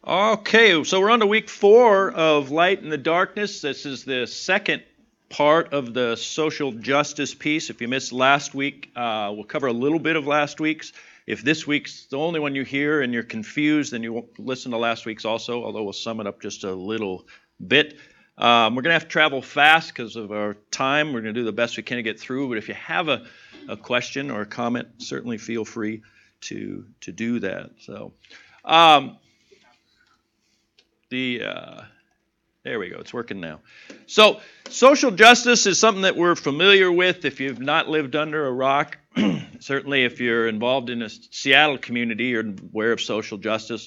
Okay, so we're on to week 4 of Light in the Darkness. This is the second part of the social justice piece. If you missed last week, we'll cover a little bit of last week's. If this week's the only one you hear and you're confused, then you won't listen to last week's also, although we'll sum it up just a little bit. We're going to have to travel fast because of our time. We're going to do the best we can to get through, but if you have a question or a comment, certainly feel free to do that. So. There we go. It's working now. So social justice is something that we're familiar with if you've not lived under a rock. Certainly if you're involved in a Seattle community, you're aware of social justice.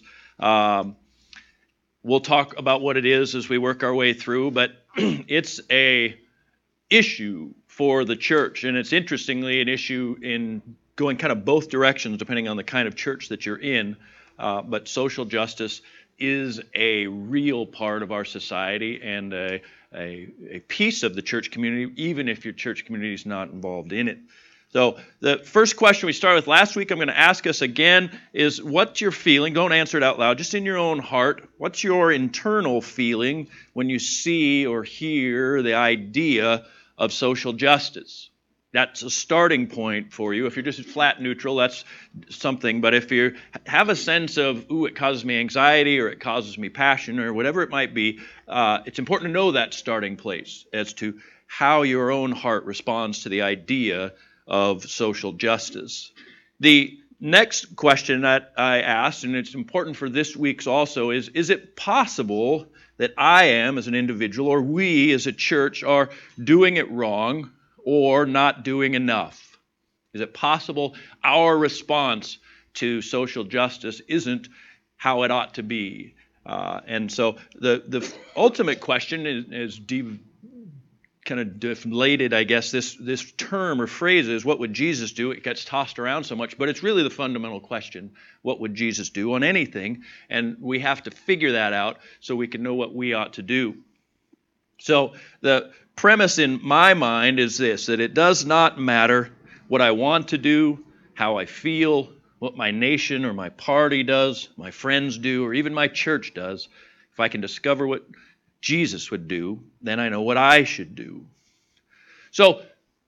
We'll talk about what it is as we work our way through, but it's a issue for the church, and it's interestingly an issue in going kind of both directions depending on the kind of church that you're in. But social justice is a real part of our society and a piece of the church community, even if your church community is not involved in it. So the first question we started with last week, I'm going to ask us again, is what's your feeling? Don't answer it out loud, just in your own heart. What's your internal feeling when you see or hear the idea of social justice? That's a starting point for you. If you're just flat neutral, that's something. But if you have a sense of, ooh, it causes me anxiety or it causes me passion or whatever it might be, it's important to know that starting place as to how your own heart responds to the idea of social justice. The next question that I asked, and it's important for this week's also, is it possible that I am as an individual or we as a church are doing it wrong or not doing enough? Is it possible our response to social justice isn't how it ought to be? And so the ultimate question is kind of deflated, I guess, this term or phrase is, what would Jesus do? It gets tossed around so much, but it's really the fundamental question. What would Jesus do on anything? And we have to figure that out so we can know what we ought to do. So the premise in my mind is this, that it does not matter what I want to do, how I feel, what my nation or my party does, my friends do, or even my church does. If I can discover what Jesus would do, then I know what I should do. So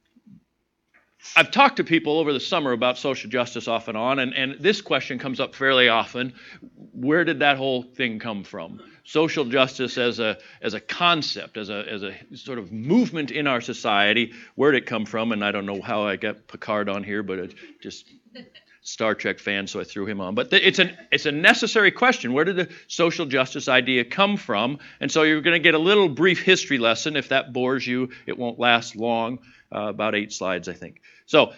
I've talked to people over the summer about social justice off and on, and this question comes up fairly often. Where did that whole thing come from? Social justice as a concept, as a sort of movement in our society, where did it come from? And I don't know how I got Picard on here, but it just Star Trek fan, so I threw him on. But it's a necessary question. Where did the social justice idea come from? And so you're going to get a little brief history lesson. If that bores you, it won't last long, about 8 slides, I think. So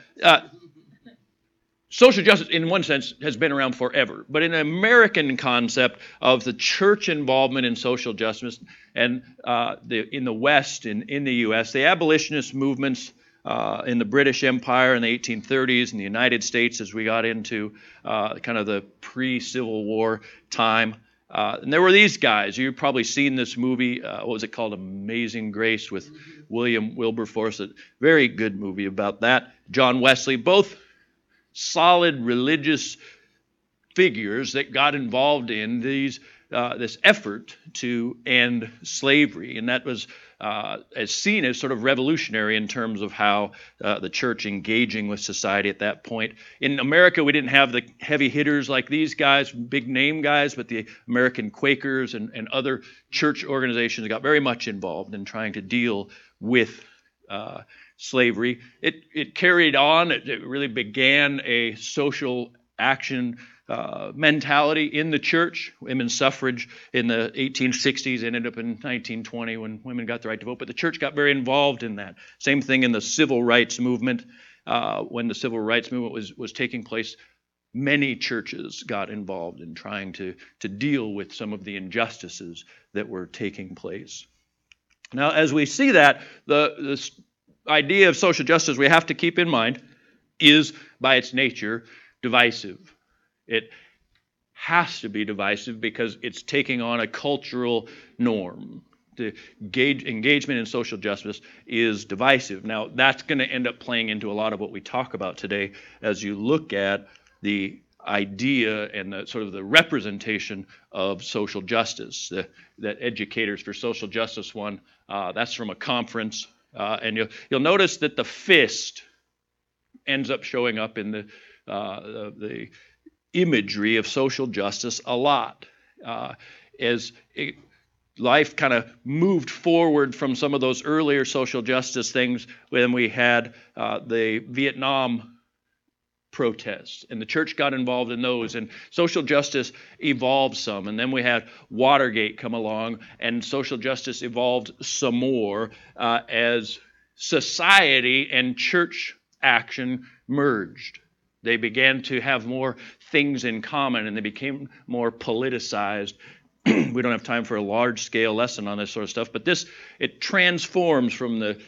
social justice, in one sense, has been around forever. But in an American concept of the church involvement in social justice, and in the West, in the U.S., the abolitionist movements in the British Empire in the 1830s, in the United States as we got into kind of the pre-Civil War time. And there were these guys. You've probably seen this movie, what was it called? Amazing Grace with William Wilberforce. A very good movie about that. John Wesley, both solid religious figures that got involved in this effort to end slavery. And that was as seen as sort of revolutionary in terms of how the church engaging with society at that point. In America, we didn't have the heavy hitters like these guys, big name guys, but the American Quakers and other church organizations got very much involved in trying to deal with slavery. It carried on. It really began a social action mentality in the church. Women's suffrage in the 1860s ended up in 1920 when women got the right to vote, but the church got very involved in that. Same thing in the civil rights movement. When the civil rights movement was taking place, many churches got involved in trying to deal with some of the injustices that were taking place. Now, as we see that, this idea of social justice, we have to keep in mind, is by its nature divisive. It has to be divisive because it's taking on a cultural norm. The engagement in social justice is divisive. Now, that's going to end up playing into a lot of what we talk about today as you look at the idea and the representation of social justice. That Educators for Social Justice one, that's from a conference, and you'll notice that the fist ends up showing up in the imagery of social justice a lot, as life kind of moved forward from some of those earlier social justice things when we had the Vietnam protests, and the church got involved in those, and social justice evolved some, and then we had Watergate come along, and social justice evolved some more as society and church action merged. They began to have more things in common, and they became more politicized. We don't have time for a large-scale lesson on this sort of stuff, but it transforms from the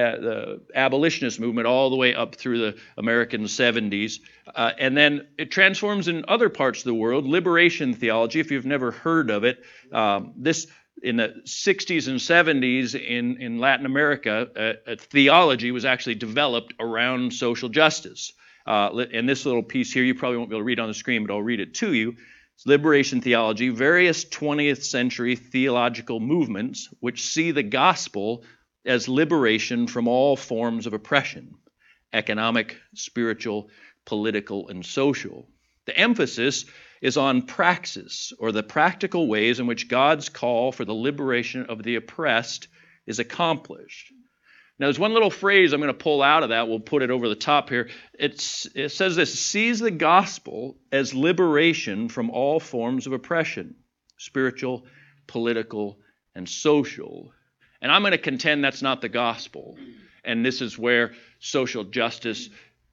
abolitionist movement all the way up through the American 70s. And then it transforms in other parts of the world. Liberation theology, if you've never heard of it, this in the 60s and 70s in Latin America, theology was actually developed around social justice. And this little piece here, you probably won't be able to read on the screen, but I'll read it to you. It's liberation theology, various 20th century theological movements which see the gospel as liberation from all forms of oppression, economic, spiritual, political, and social. The emphasis is on praxis, or the practical ways in which God's call for the liberation of the oppressed is accomplished. Now, there's one little phrase I'm going to pull out of that. We'll put it over the top here. It says this: sees the gospel as liberation from all forms of oppression, spiritual, political, and social. And I'm going to contend that's not the gospel. And this is where social justice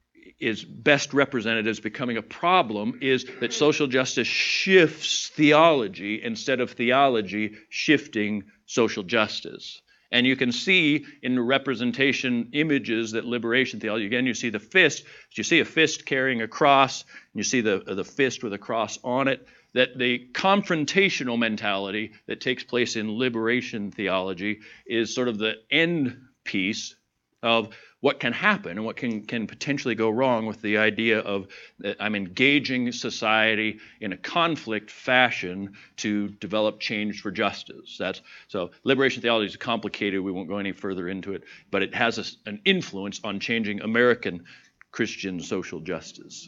is best represented as becoming a problem, is that social justice shifts theology instead of theology shifting social justice. And you can see in the representation images that liberation theology, again, you see the fist. You see a fist carrying a cross, and you see the fist with a cross on it. That the confrontational mentality that takes place in liberation theology is sort of the end piece of what can happen and what can potentially go wrong with the idea of that I'm engaging society in a conflict fashion to develop change for justice. So liberation theology is complicated. We won't go any further into it, but it has an influence on changing American Christian social justice.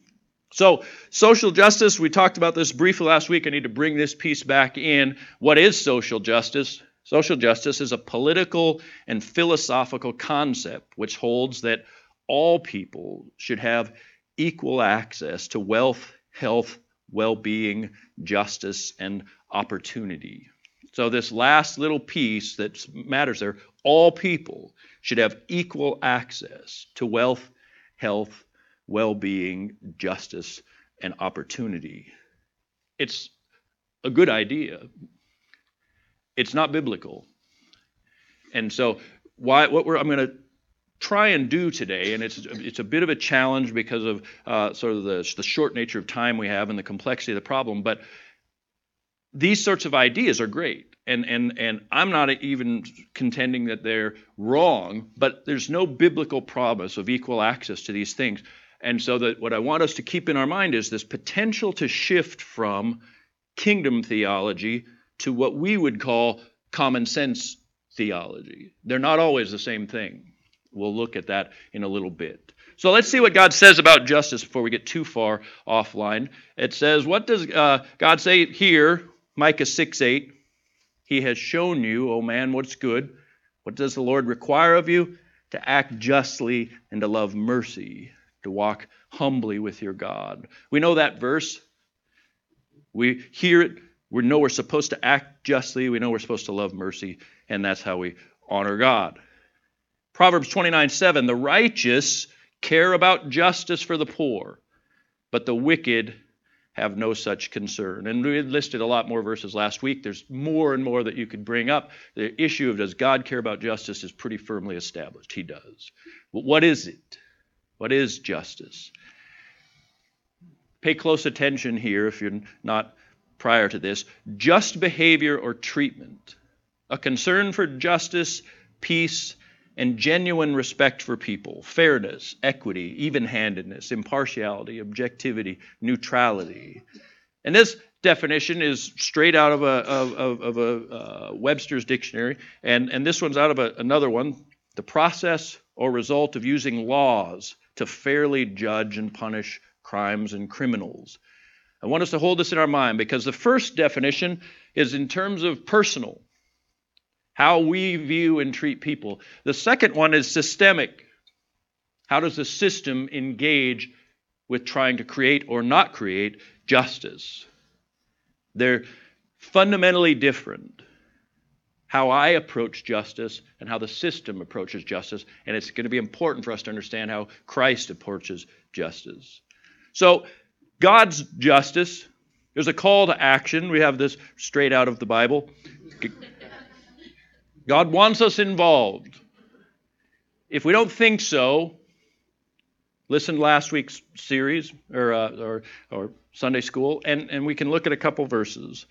So social justice, we talked about this briefly last week. I need to bring this piece back in. What is social justice? Social justice is a political and philosophical concept which holds that all people should have equal access to wealth, health, well-being, justice, and opportunity. So this last little piece that matters there, all people should have equal access to wealth, health, well-being, justice, and opportunity. It's a good idea. It's not biblical. And so I'm going to try and do today, and it's a bit of a challenge because of sort of the short nature of time we have and the complexity of the problem, but these sorts of ideas are great. And I'm not even contending that they're wrong, but there's no biblical promise of equal access to these things. And so that what I want us to keep in our mind is this potential to shift from kingdom theology to what we would call common sense theology. They're not always the same thing. We'll look at that in a little bit. So let's see what God says about justice before we get too far offline. It says, what does God say here? Micah 6:8. He has shown you, O man, what's good. What does the Lord require of you? To act justly and to love mercy, to walk humbly with your God. We know that verse. We hear it. We know we're supposed to act justly. We know we're supposed to love mercy, and that's how we honor God. Proverbs 29:7, the righteous care about justice for the poor, but the wicked have no such concern. And we listed a lot more verses last week. There's more and more that you could bring up. The issue of does God care about justice is pretty firmly established. He does. But what is it? What is justice? Pay close attention here if you're not prior to this. Just behavior or treatment, a concern for justice, peace, and genuine respect for people, fairness, equity, even-handedness, impartiality, objectivity, neutrality. And this definition is straight out of a Webster's dictionary, and this one's out of another one, the process or result of using laws to fairly judge and punish crimes and criminals. I want us to hold this in our mind because the first definition is in terms of personal, how we view and treat people. The second one is systemic. How does the system engage with trying to create or not create justice? They're fundamentally different. How I approach justice and how the system approaches justice, and it's going to be important for us to understand how Christ approaches justice. So, God's justice, there's a call to action. We have this straight out of the Bible. God wants us involved. If we don't think so, listen to last week's series or Sunday school, and we can look at a couple verses.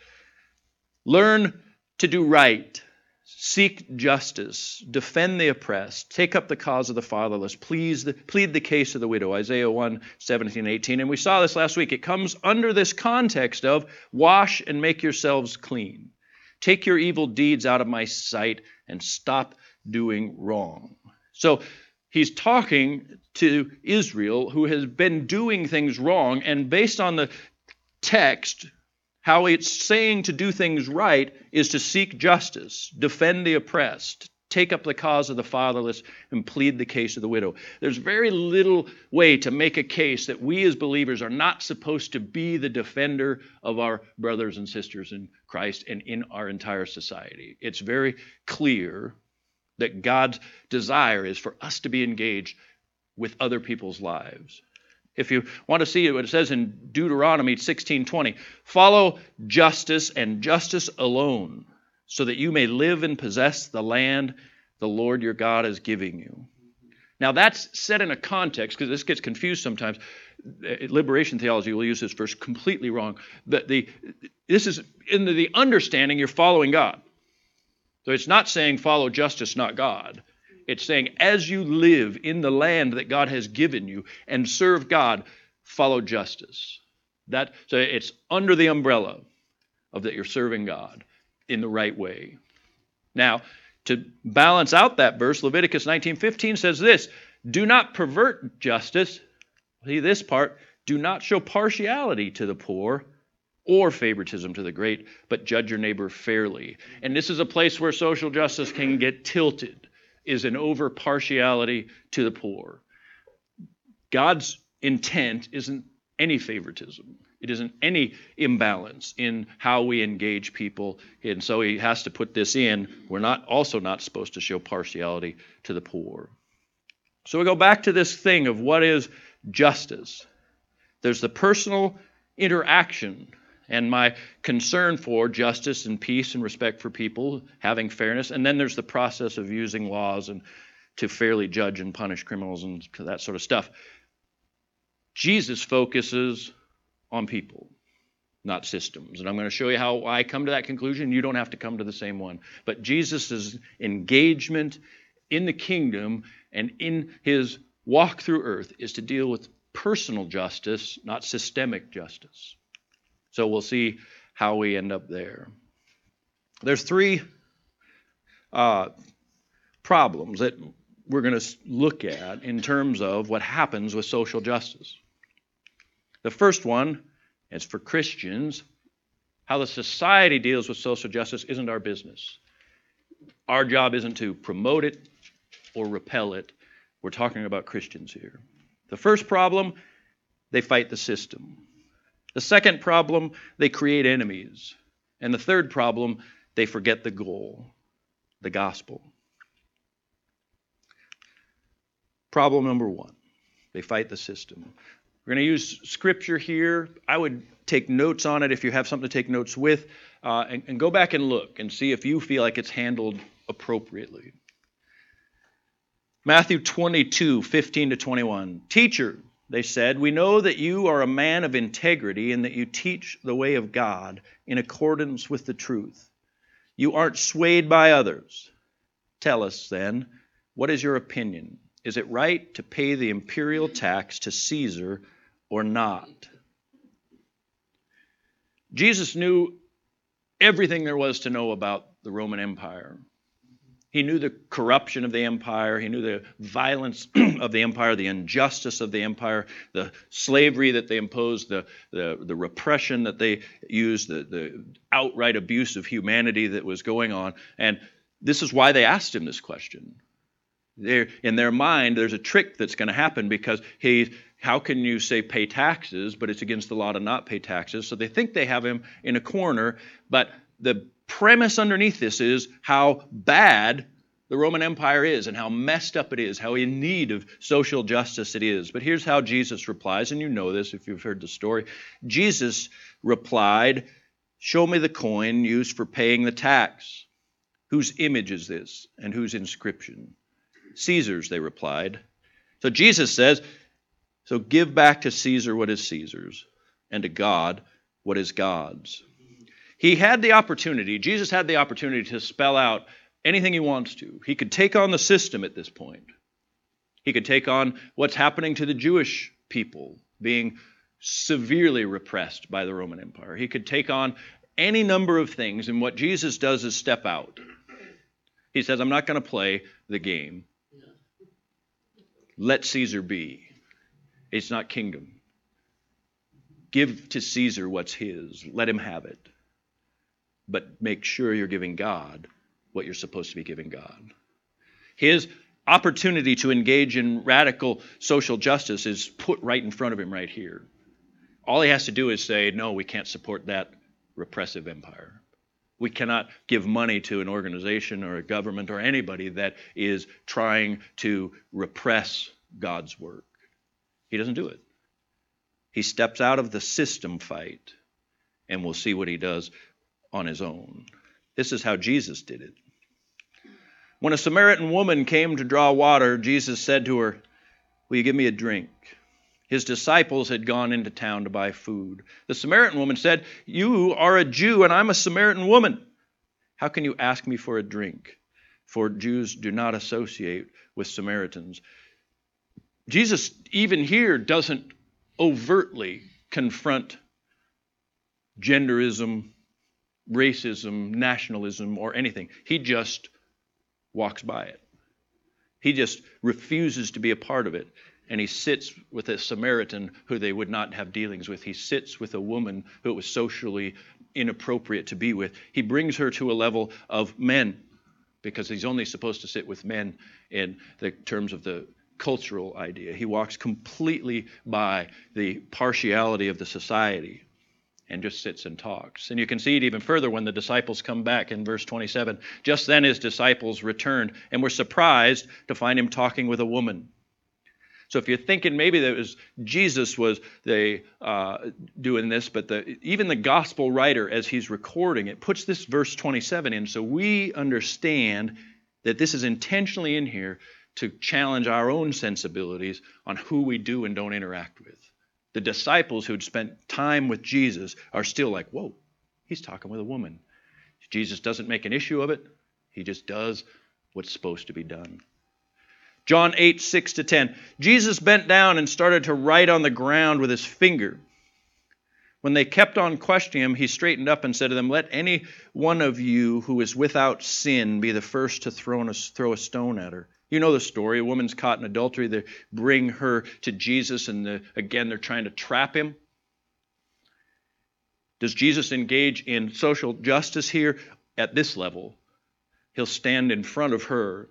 Learn to do right. Seek justice, defend the oppressed, take up the cause of the fatherless, plead the case of the widow, Isaiah 1, 17, 18. And we saw this last week. It comes under this context of wash and make yourselves clean. Take your evil deeds out of my sight and stop doing wrong. So he's talking to Israel who has been doing things wrong, and based on the text, how it's saying to do things right is to seek justice, defend the oppressed, take up the cause of the fatherless, and plead the case of the widow. There's very little way to make a case that we as believers are not supposed to be the defender of our brothers and sisters in Christ and in our entire society. It's very clear that God's desire is for us to be engaged with other people's lives. If you want to see what it says in Deuteronomy 16:20, follow justice and justice alone, so that you may live and possess the land the Lord your God is giving you. Now that's set in a context, because this gets confused sometimes. Liberation theology will use this verse completely wrong. This is in the understanding you're following God. So it's not saying follow justice, not God. It's saying as you live in the land that God has given you and serve God, follow justice. So it's under the umbrella of that you're serving God in the right way. Now, to balance out that verse, Leviticus 19:15 says this, do not pervert justice. See this part, do not show partiality to the poor or favoritism to the great, but judge your neighbor fairly. And this is a place where social justice can get tilted, is an over partiality to the poor. God's intent isn't any favoritism. It isn't any imbalance in how we engage people. And so he has to put this in. We're also not supposed to show partiality to the poor. So we go back to this thing of what is justice. There's the personal interaction and my concern for justice and peace and respect for people, having fairness. And then there's the process of using laws and to fairly judge and punish criminals and that sort of stuff. Jesus focuses on people, not systems. And I'm going to show you how I come to that conclusion. You don't have to come to the same one. But Jesus' engagement in the kingdom and in his walk through earth is to deal with personal justice, not systemic justice. So we'll see how we end up there. There's three problems that we're going to look at in terms of what happens with social justice. The first one is for Christians. How the society deals with social justice isn't our business. Our job isn't to promote it or repel it. We're talking about Christians here. The first problem, they fight the system. The second problem, they create enemies. And the third problem, they forget the goal, the gospel. Problem number one, they fight the system. We're going to use scripture here. I would take notes on it if you have something to take notes with, and go back and look and see if you feel like it's handled appropriately. Matthew 22:15-21. Teacher, they said, we know that you are a man of integrity and that you teach the way of God in accordance with the truth. You aren't swayed by others. Tell us then, What is your opinion? Is it right to pay the imperial tax to Caesar or not? Jesus knew everything there was to know about the Roman Empire. He knew the corruption of the empire. He knew the violence of the empire, the injustice of the empire, the slavery that they imposed, the repression that they used, the outright abuse of humanity that was going on. And this is why they asked him this question. In their mind, there's a trick that's going to happen because how can you say pay taxes, but it's against the law to not pay taxes? So they think they have him in a corner, but the premise underneath this is how bad the Roman Empire is and how messed up it is, how in need of social justice it is. But here's how Jesus replies, and you know this if you've heard the story. Jesus replied, "Show me the coin used for paying the tax. Whose image is this and whose inscription?" Caesar's, they replied. So Jesus says, so give back to Caesar what is Caesar's, and to God what is God's. Jesus had the opportunity to spell out anything he wants to. He could take on the system at this point. He could take on what's happening to the Jewish people, being severely repressed by the Roman Empire. He could take on any number of things, and what Jesus does is step out. He says, I'm not going to play the game. Let Caesar be. It's not kingdom. Give to Caesar what's his. Let him have it. But make sure you're giving God what you're supposed to be giving God. His opportunity to engage in radical social justice is put right in front of him right here. All he has to do is say, no, we can't support that repressive empire. We cannot give money to an organization or a government or anybody that is trying to repress God's work. He doesn't do it. He steps out of the system fight, and we'll see what he does on his own. This is how Jesus did it. When a Samaritan woman came to draw water, Jesus said to her, "Will you give me a drink?" His disciples had gone into town to buy food. The Samaritan woman said, "You are a Jew and I'm a Samaritan woman. How can you ask me for a drink?" For Jews do not associate with Samaritans. Jesus, even here, doesn't overtly confront genderism, racism, nationalism, or anything. He just walks by it. He just refuses to be a part of it. And he sits with a Samaritan who they would not have dealings with. He sits with a woman who it was socially inappropriate to be with. He brings her to a level of men, because he's only supposed to sit with men in the terms of the cultural idea. He walks completely by the partiality of the society and just sits and talks. And you can see it even further when the disciples come back in verse 27. Just then his disciples returned and were surprised to find him talking with a woman. So if you're thinking maybe that was Jesus was doing this, but even the gospel writer, as he's recording it, puts this verse 27 in so we understand that this is intentionally in here to challenge our own sensibilities on who we do and don't interact with. The disciples who'd spent time with Jesus are still like, whoa, he's talking with a woman. Jesus doesn't make an issue of it. He just does what's supposed to be done. John 8, 6-10. Jesus bent down and started to write on the ground with his finger. When they kept on questioning him, he straightened up and said to them, "Let any one of you who is without sin be the first to throw a stone at her." You know the story. A woman's caught in adultery. They bring her to Jesus, and again, they're trying to trap him. Does Jesus engage in social justice here? At this level, he'll stand in front of her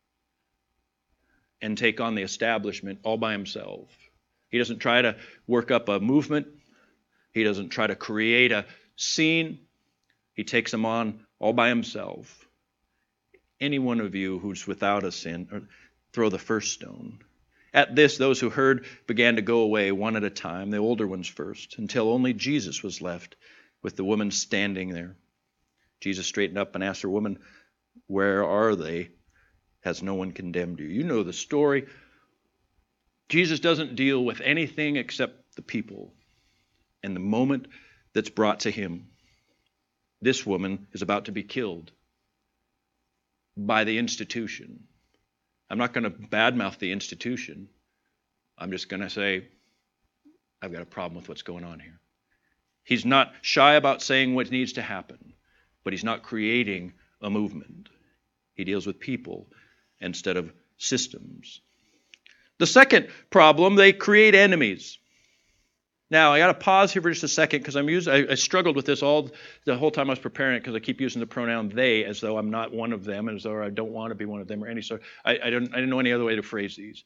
and take on the establishment all by himself. He doesn't try to work up a movement. He doesn't try to create a scene. He takes them on all by himself. Any one of you who's without a sin, throw the first stone. At this, those who heard began to go away one at a time, the older ones first, until only Jesus was left with the woman standing there. Jesus straightened up and asked her, "Woman, where are they? Has no one condemned you?" You know the story. Jesus doesn't deal with anything except the people and the moment that's brought to him. This woman is about to be killed by the institution. I'm not going to badmouth the institution. I'm just going to say, I've got a problem with what's going on here. He's not shy about saying what needs to happen, but he's not creating a movement. He deals with people instead of systems. The second problem, they create enemies. Now, I got to pause here for just a second because I struggled with this the whole time I was preparing it because I keep using the pronoun they as though I'm not one of them, as though I don't want to be one of them or any sort. I didn't know any other way to phrase these.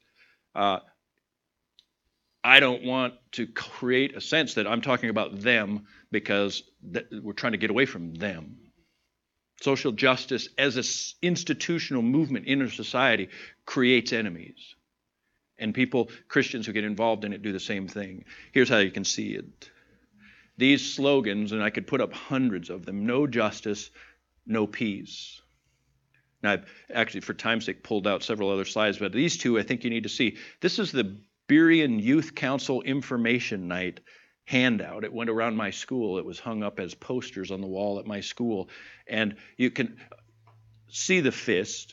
I don't want to create a sense that I'm talking about them because we're trying to get away from them. Social justice as an institutional movement in our society creates enemies. And people, Christians who get involved in it, do the same thing. Here's how you can see it. These slogans, and I could put up hundreds of them: no justice, no peace. Now, I've actually, for time's sake, pulled out several other slides, but these two I think you need to see. This is the Berean Youth Council Information Night handout. It went around my school. It was hung up as posters on the wall at my school. And you can see the fist.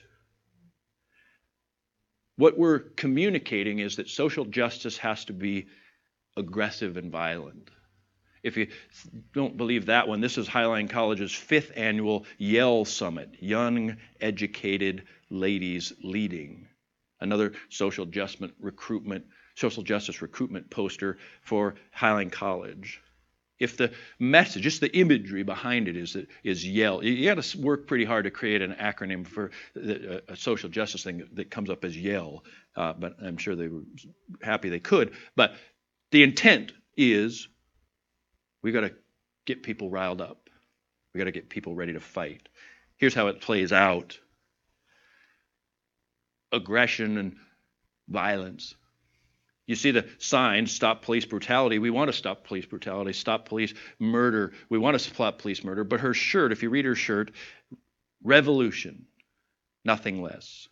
What we're communicating is that social justice has to be aggressive and violent. If you don't believe that one, this is Highline College's 5th annual Yell Summit, Young Educated Ladies Leading. Another social justice recruitment poster for Highline College. If the message, just the imagery behind it is yell, you got to work pretty hard to create an acronym for a social justice thing that comes up as yell. But I'm sure they were happy they could. But the intent is we got to get people riled up. We got to get people ready to fight. Here's how it plays out: aggression and violence. You see the sign, stop police brutality. We want to stop police brutality, stop police murder. We want to stop police murder. But her shirt, if you read her shirt, revolution, nothing less.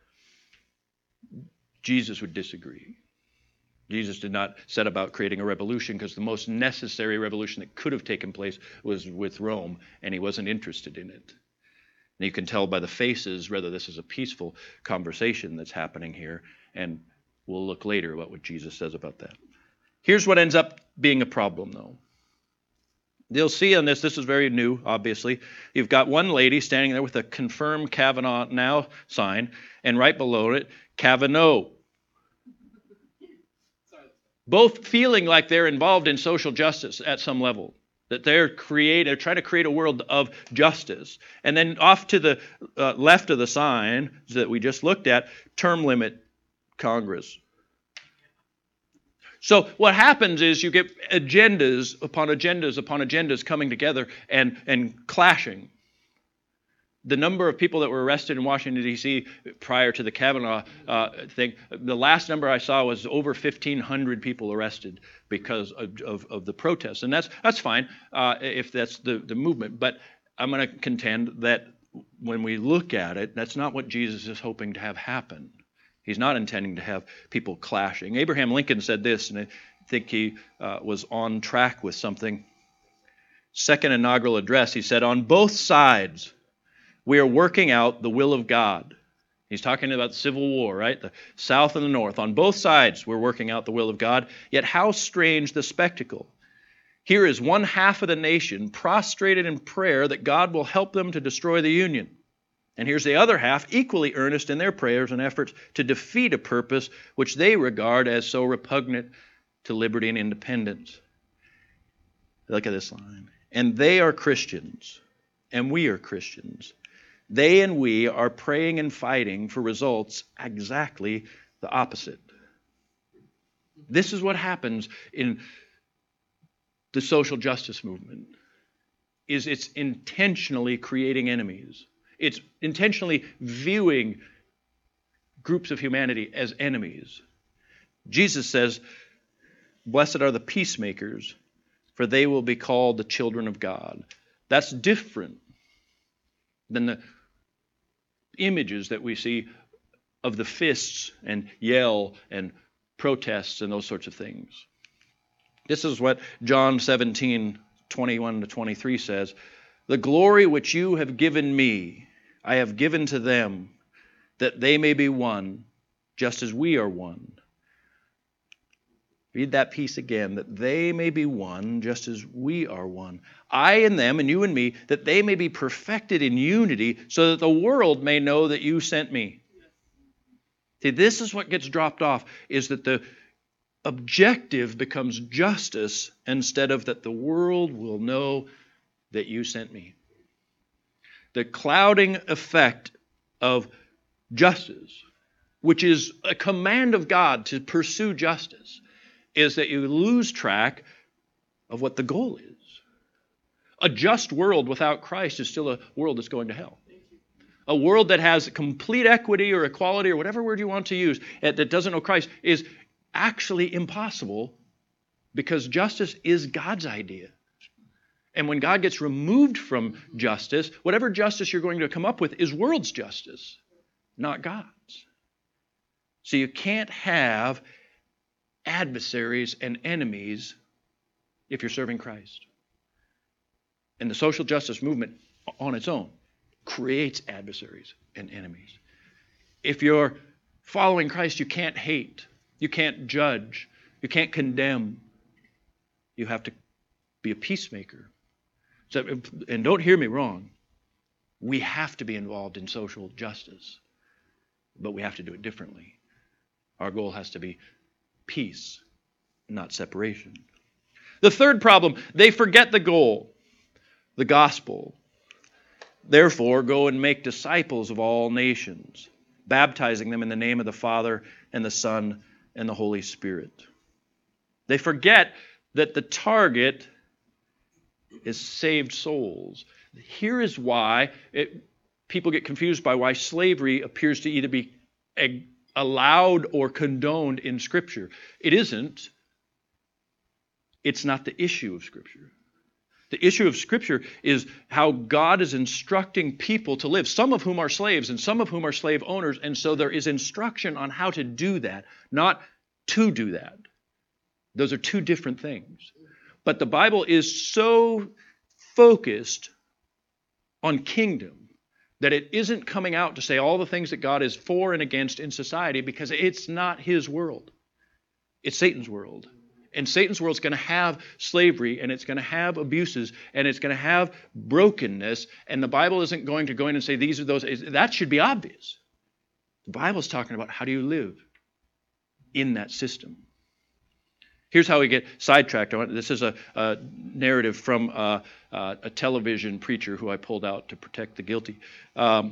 Jesus would disagree. Jesus did not set about creating a revolution because the most necessary revolution that could have taken place was with Rome, and he wasn't interested in it. And you can tell by the faces whether this is a peaceful conversation that's happening here, and we'll look later about what Jesus says about that. Here's what ends up being a problem, though. You'll see on this is very new, obviously. You've got one lady standing there with a Confirm Kavanaugh Now sign, and right below it, Kavanaugh. Both feeling like they're involved in social justice at some level, that they're trying to create a world of justice. And then off to the left of the sign that we just looked at, term limit Congress. So what happens is you get agendas upon agendas upon agendas coming together and clashing. The number of people that were arrested in Washington, D.C. prior to the Kavanaugh thing, the last number I saw was over 1,500 people arrested because of the protests. And that's fine if that's the movement. But I'm going to contend that when we look at it, that's not what Jesus is hoping to have happen. He's not intending to have people clashing. Abraham Lincoln said this, and I think he was on track with something. Second inaugural address, he said, on both sides, we are working out the will of God. He's talking about the Civil War, right? The South and the North. On both sides, we're working out the will of God. Yet how strange the spectacle. Here is one half of the nation prostrated in prayer that God will help them to destroy the Union. And here's the other half, equally earnest in their prayers and efforts to defeat a purpose which they regard as so repugnant to liberty and independence. Look at this line. And they are Christians, and we are Christians. They and we are praying and fighting for results exactly the opposite. This is what happens in the social justice movement. It's intentionally creating enemies. It's intentionally viewing groups of humanity as enemies. Jesus says, blessed are the peacemakers, for they will be called the children of God. That's different than the images that we see of the fists and yell and protests and those sorts of things. This is what John 17:21-23 says. The glory which you have given me, I have given to them, that they may be one, just as we are one. Read that piece again, that they may be one, just as we are one. I and them, and you and me, that they may be perfected in unity, so that the world may know that you sent me. See, this is what gets dropped off, is that the objective becomes justice instead of that the world will know that you sent me. The clouding effect of justice, which is a command of God to pursue justice, is that you lose track of what the goal is. A just world without Christ is still a world that's going to hell. A world that has complete equity or equality or whatever word you want to use that doesn't know Christ is actually impossible, because justice is God's idea. And when God gets removed from justice, whatever justice you're going to come up with is world's justice, not God's. So you can't have adversaries and enemies if you're serving Christ. And the social justice movement on its own creates adversaries and enemies. If you're following Christ, you can't hate. You can't judge. You can't condemn. You have to be a peacemaker. So, and don't hear me wrong. We have to be involved in social justice, but we have to do it differently. Our goal has to be peace, not separation. The third problem, they forget the goal, the gospel. Therefore, go and make disciples of all nations, baptizing them in the name of the Father and the Son and the Holy Spirit. They forget that the target is saved souls. Here is why people get confused by why slavery appears to either be allowed or condoned in Scripture. It isn't. It's not the issue of Scripture. The issue of Scripture is how God is instructing people to live, some of whom are slaves and some of whom are slave owners, and so there is instruction on how to do that, not to do that. Those are two different things. But the Bible is so focused on kingdom that it isn't coming out to say all the things that God is for and against in society, because it's not His world. It's Satan's world. And Satan's world is going to have slavery, and it's going to have abuses, and it's going to have brokenness, and the Bible isn't going to go in and say these are those. That should be obvious. The Bible is talking about how do you live in that system. Here's how we get sidetracked. This is a narrative from a television preacher who I pulled out to protect the guilty. The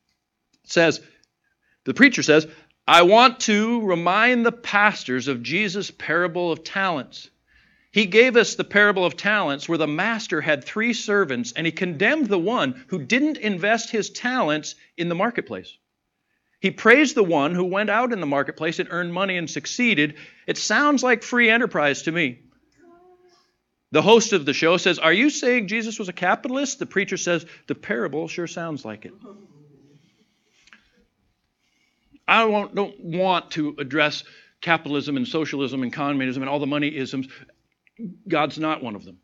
preacher says, I want to remind the pastors of Jesus' parable of talents. He gave us the parable of talents where the master had 3 servants, and he condemned the one who didn't invest his talents in the marketplace. He praised the one who went out in the marketplace and earned money and succeeded. It sounds like free enterprise to me. The host of the show says, are you saying Jesus was a capitalist? The preacher says, the parable sure sounds like it. I don't want to address capitalism and socialism and communism and all the money-isms. God's not one of them.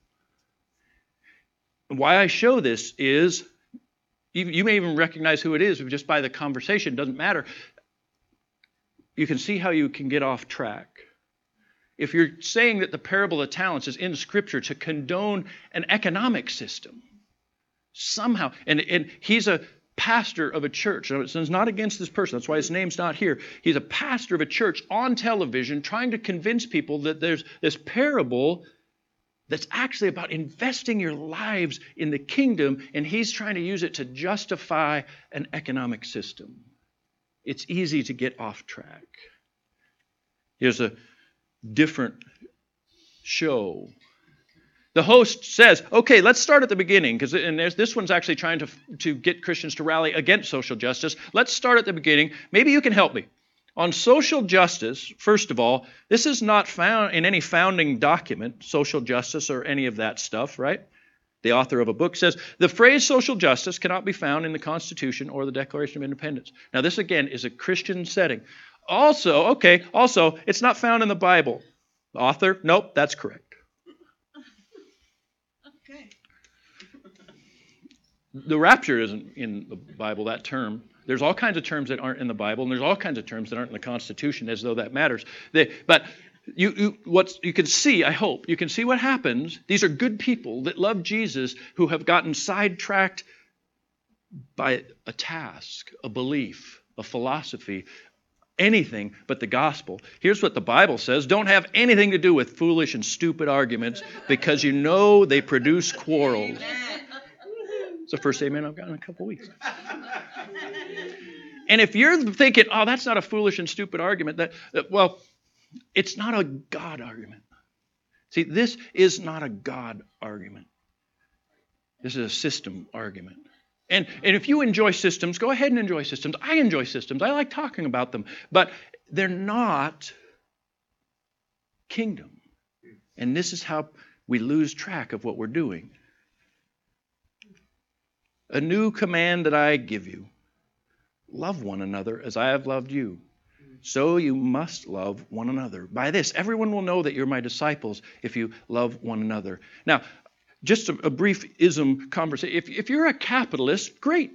Why I show this is, you may even recognize who it is just by the conversation. It doesn't matter. You can see how you can get off track. If you're saying that the parable of talents is in Scripture to condone an economic system, somehow, and he's a pastor of a church. It's not against this person. That's why his name's not here. He's a pastor of a church on television trying to convince people that there's this parable that's actually about investing your lives in the kingdom, and he's trying to use it to justify an economic system. It's easy to get off track. Here's a different show. The host says, okay, let's start at the beginning, because this one's actually trying to get Christians to rally against social justice. Let's start at the beginning. Maybe you can help me. On social justice, first of all, this is not found in any founding document, social justice or any of that stuff, right? The author of a book says, the phrase social justice cannot be found in the Constitution or the Declaration of Independence. Now, this again is a Christian setting. Also, it's not found in the Bible. The author, nope, that's correct. The rapture isn't in the Bible, that term. There's all kinds of terms that aren't in the Bible, and there's all kinds of terms that aren't in the Constitution, as though that matters. But you can see, I hope, you can see what happens. These are good people that love Jesus who have gotten sidetracked by a task, a belief, a philosophy, anything but the gospel. Here's what the Bible says. Don't have anything to do with foolish and stupid arguments because you know they produce quarrels. It's the first amen I've gotten in a couple weeks. And if you're thinking, oh, that's not a foolish and stupid argument, well, it's not a God argument. See, this is not a God argument. This is a system argument. And if you enjoy systems, go ahead and enjoy systems. I enjoy systems. I like talking about them. But they're not kingdom. And this is how we lose track of what we're doing. A new command that I give you. Love one another as I have loved you. So you must love one another. By this, everyone will know that you're my disciples if you love one another. Now, just a brief ism conversation. If you're a capitalist, great.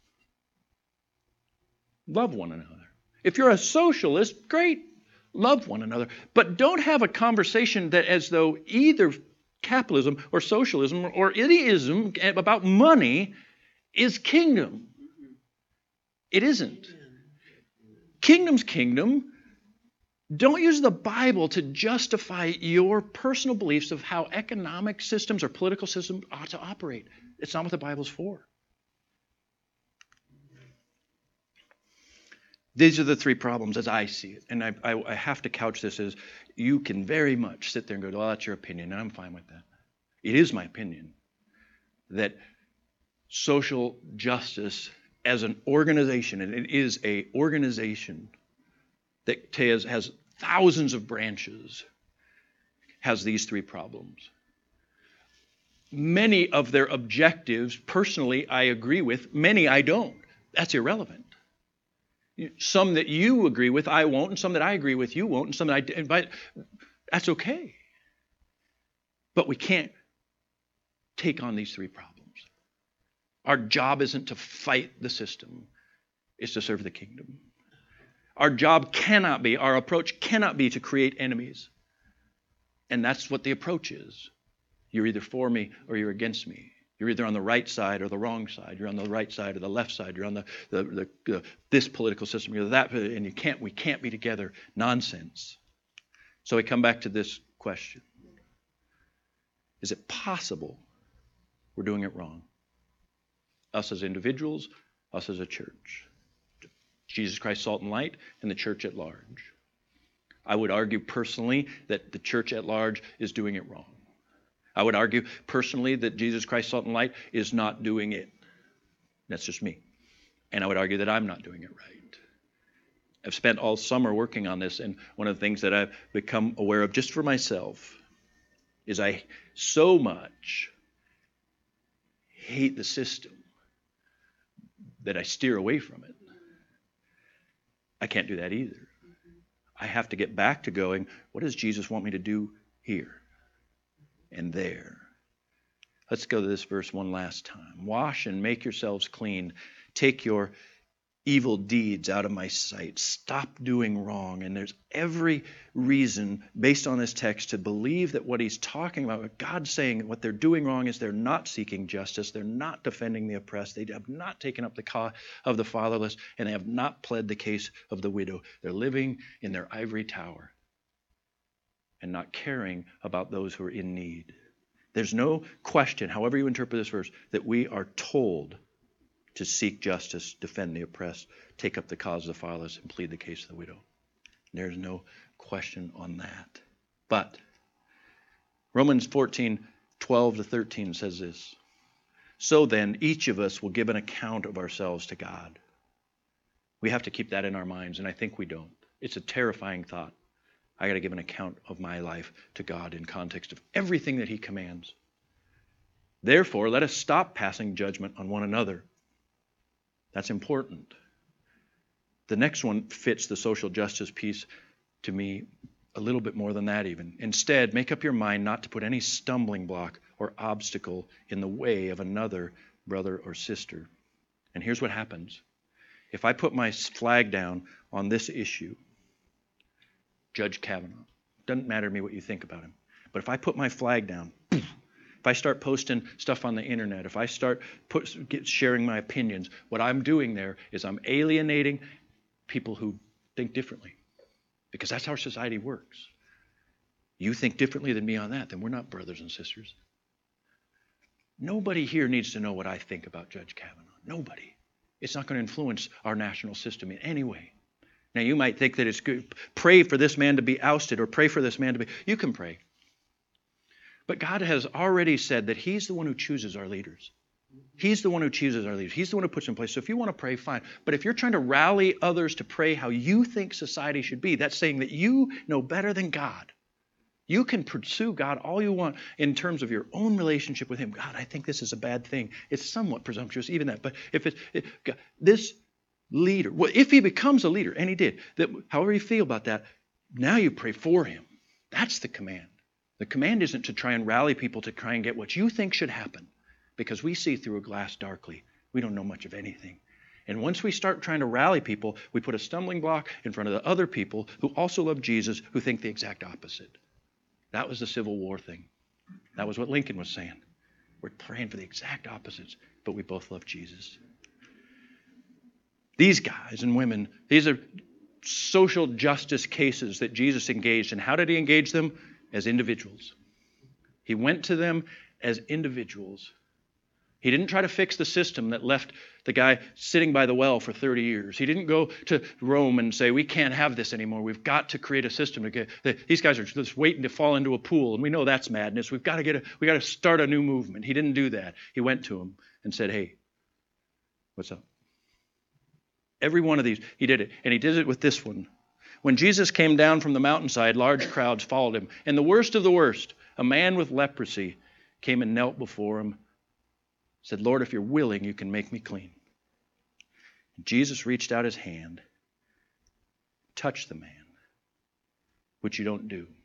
Love one another. If you're a socialist, great. Love one another. But don't have a conversation that as though either capitalism or socialism or any ism about money is kingdom. It isn't. Kingdom's kingdom. Don't use the Bible to justify your personal beliefs of how economic systems or political systems ought to operate. It's not what the Bible's for. These are the three problems as I see it. And I have to couch this as you can very much sit there and go, well, that's your opinion, and I'm fine with that. It is my opinion that social justice as an organization, and it is an organization that has thousands of branches, has these three problems. Many of their objectives, personally, I agree with. Many I don't. That's irrelevant. Some that you agree with, I won't, and some that I agree with, you won't, and some that I invite. That's okay. But we can't take on these three problems. Our job isn't to fight the system. It's to serve the kingdom. Our job cannot be, our approach cannot be to create enemies. And that's what the approach is. You're either for me or you're against me. You're either on the right side or the wrong side. You're on the right side or the left side. You're on this political system. You're that, and we can't be together. Nonsense. So we come back to this question. Is it possible we're doing it wrong? Us as individuals, us as a church. Jesus Christ, salt and light, and the church at large. I would argue personally that the church at large is doing it wrong. I would argue personally that Jesus Christ, salt and light, is not doing it. That's just me. And I would argue that I'm not doing it right. I've spent all summer working on this, and one of the things that I've become aware of just for myself is I so much hate the system that I steer away from it. I can't do that either. I have to get back to going, what does Jesus want me to do here and there? Let's go to this verse one last time. Wash and make yourselves clean. Take your evil deeds out of my sight. Stop doing wrong. And there's every reason, based on this text, to believe that what he's talking about, what God's saying, what they're doing wrong is they're not seeking justice. They're not defending the oppressed. They have not taken up the cause of the fatherless, and they have not pled the case of the widow. They're living in their ivory tower and not caring about those who are in need. There's no question, however you interpret this verse, that we are told to seek justice, defend the oppressed, take up the cause of the fatherless, and plead the case of the widow. There's no question on that. But Romans 14:12-13 says this. So then, each of us will give an account of ourselves to God. We have to keep that in our minds, and I think we don't. It's a terrifying thought. I got to give an account of my life to God in context of everything that He commands. Therefore, let us stop passing judgment on one another. That's important. The next one fits the social justice piece to me a little bit more than that even. Instead, make up your mind not to put any stumbling block or obstacle in the way of another brother or sister. And here's what happens. if I put my flag down on this issue, Judge Kavanaugh, doesn't matter to me what you think about him, but if I put my flag down, if I start posting stuff on the internet, if I start sharing my opinions, what I'm doing there is I'm alienating people who think differently, because that's how society works. You think differently than me on that, then we're not brothers and sisters. Nobody here needs to know what I think about Judge Kavanaugh. Nobody. It's not going to influence our national system in any way. Now, you might think that it's good. Pray for this man to be ousted, or pray for this man to be. You can pray. But God has already said that He's the one who chooses our leaders. He's the one who chooses our leaders. He's the one who puts in place. So if you want to pray, fine. But if you're trying to rally others to pray how you think society should be, that's saying that you know better than God. You can pursue God all you want in terms of your own relationship with Him. God, I think this is a bad thing. It's somewhat presumptuous, even that. But if this leader, well, if he becomes a leader, and he did, that however you feel about that, now you pray for him. That's the command. The command isn't to try and rally people to try and get what you think should happen, because we see through a glass darkly. We don't know much of anything. And once we start trying to rally people, we put a stumbling block in front of the other people who also love Jesus, who think the exact opposite. That was the Civil War thing. That was what Lincoln was saying. We're praying for the exact opposites, but we both love Jesus. These guys and women, these are social justice cases that Jesus engaged in. How did He engage them? As individuals. He went to them as individuals. He didn't try to fix the system that left the guy sitting by the well for 30 years. He didn't go to Rome and say, we can't have this anymore. We've got to create a system to get. These guys are just waiting to fall into a pool, and we know that's madness. We got to start a new movement. He didn't do that. He went to him and said, hey, what's up? Every one of these, He did it. And He did it with this one. When Jesus came down from the mountainside, large crowds followed Him. And the worst of the worst, a man with leprosy, came and knelt before Him, said, Lord, if You're willing, You can make me clean. Jesus reached out His hand, touched the man, which you don't do.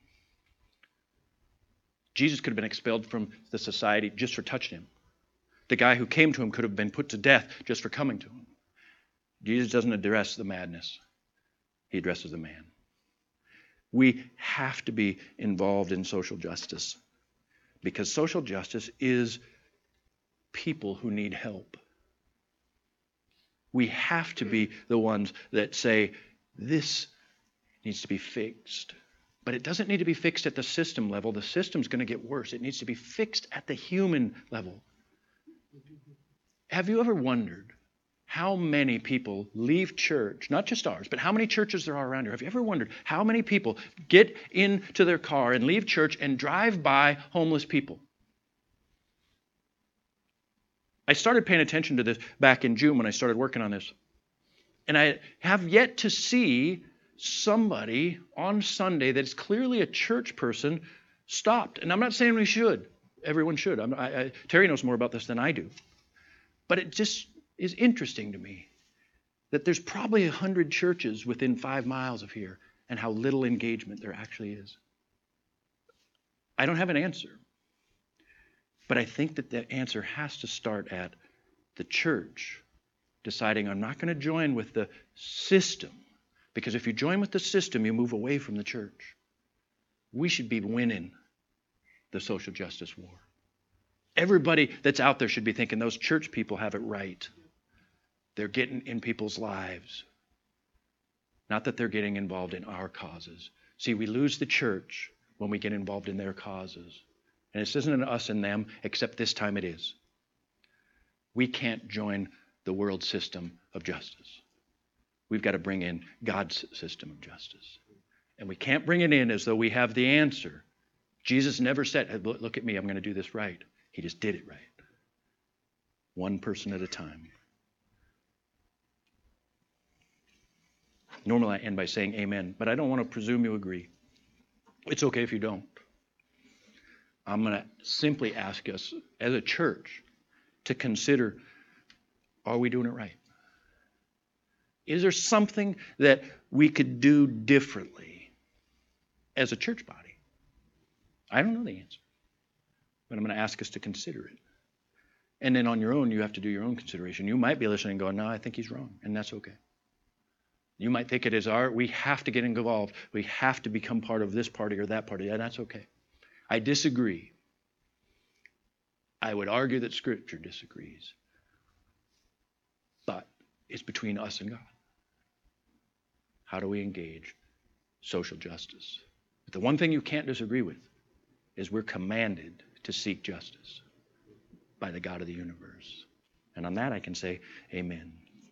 Jesus could have been expelled from the society just for touching Him. The guy who came to Him could have been put to death just for coming to Him. Jesus doesn't address the madness. He addresses the man. We have to be involved in social justice, because social justice is people who need help. We have to be the ones that say, this needs to be fixed. But it doesn't need to be fixed at the system level. The system's going to get worse. It needs to be fixed at the human level. Have you ever wondered how many people leave church, not just ours, but how many churches there are around here? Have you ever wondered how many people get into their car and leave church and drive by homeless people? I started paying attention to this back in June when I started working on this. And I have yet to see somebody on Sunday that is clearly a church person stopped. And I'm not saying we should. Everyone should. Terry knows more about this than I do. But it just is interesting to me that there's probably 100 churches within 5 miles of here, and how little engagement there actually is. I don't have an answer. But I think that the answer has to start at the church deciding, I'm not going to join with the system, because if you join with the system, you move away from the church. We should be winning the social justice war. Everybody that's out there should be thinking those church people have it right. They're getting in people's lives. Not that they're getting involved in our causes. See, we lose the church when we get involved in their causes. And this isn't an us and them, except this time it is. We can't join the world system of justice. We've got to bring in God's system of justice. And we can't bring it in as though we have the answer. Jesus never said, look at me, I'm going to do this right. He just did it right. One person at a time. Normally I end by saying amen, but I don't want to presume you agree. It's okay if you don't. I'm going to simply ask us as a church to consider, are we doing it right? Is there something that we could do differently as a church body? I don't know the answer, but I'm going to ask us to consider it. And then on your own, you have to do your own consideration. You might be listening and going, no, I think he's wrong, and that's okay. You might think it is we have to get involved. We have to become part of this party or that party, and that's okay. I disagree. I would argue that Scripture disagrees. But it's between us and God. How do we engage social justice? But the one thing you can't disagree with is we're commanded to seek justice by the God of the universe. And on that I can say amen.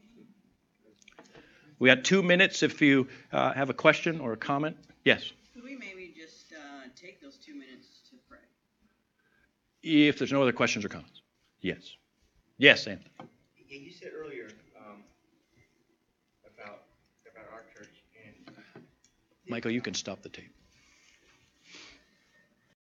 We got 2 minutes if you have a question or a comment. Yes? Could we maybe just take those 2 minutes to pray? If there's no other questions or comments. Yes. Yes, Anthony. Yeah, you said earlier about our church and Michael, you can stop the tape.